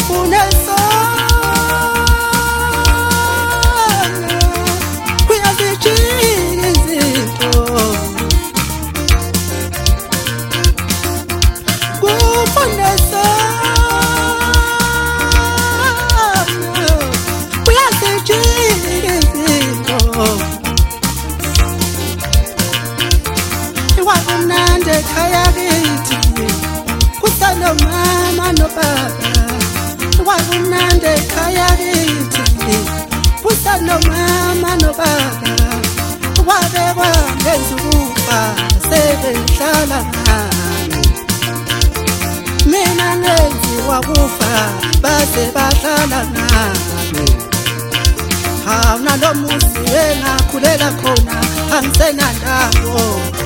Mama no baba wakunande khaya kithi usano mama no baba wabekwa ngezukufa sebehlala nami mina ngenziwa kufa base bahlala nami hawuna lo muzi engakhulela khona angisenandawo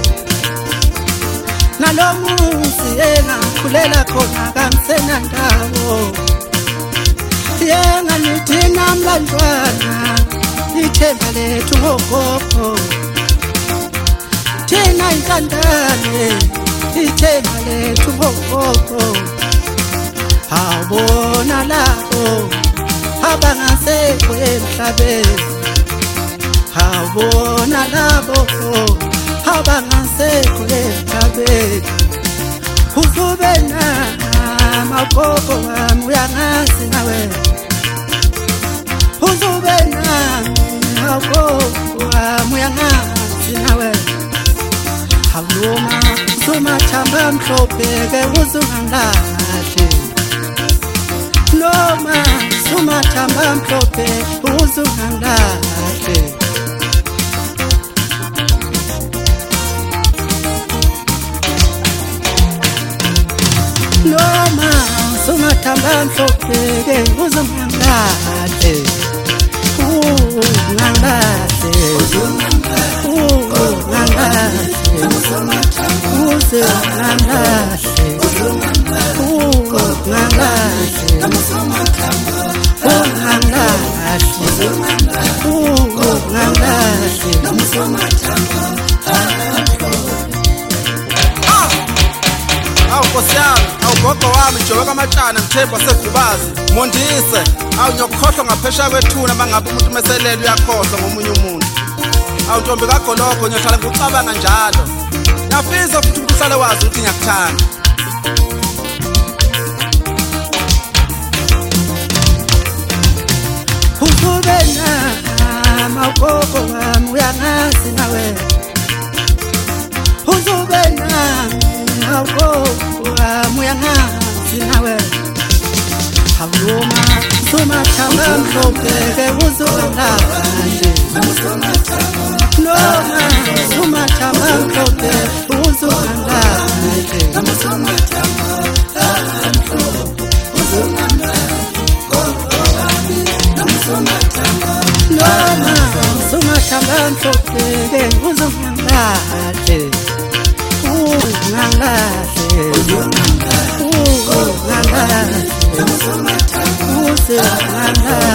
nalomuzi engakhulela khona kangisenandawo yenga nithi namlanjwana ithemba lethu ngogogo thina intandane ithemba lethu ngogogo awubona lapho abangasekho emhlabeni awubona lapho abangasekho emhlabeni uzube namagogo wami uyangazi nawe uzube namagogo wami uyangazi nawe awuloma sumathamba mhlophe-ke uzungangahle noma sumathamba mhlophe uzungangahle noma sumathamba mhlophe-ke uzungangahle ungangahle ungangahle uzungangahle Nkosiyami awugogo wami Jobe kaMatshana Mthembu waseGubazi mondise awunyokhohlwa ngaphesha kwethuna mangabe umuntu meselele uyakhohlwa ngomunye umuntu awuntombi kaGolokho ngiyohlala ngicabanga njalo ngiyafisa futhi ukuthi uhlale wazi ukuthi ngiyakuthanda uzube namagogo wami uyangazi nawe uzube namagogo wami uyangazi nawe awuloma sumathamba mhlophe-ke uzungangahle noma sumathamba mhlophe uzungangahle noma sumathamba mhlophe-ke uzungangahle ungangahle ungangahle uzungangahle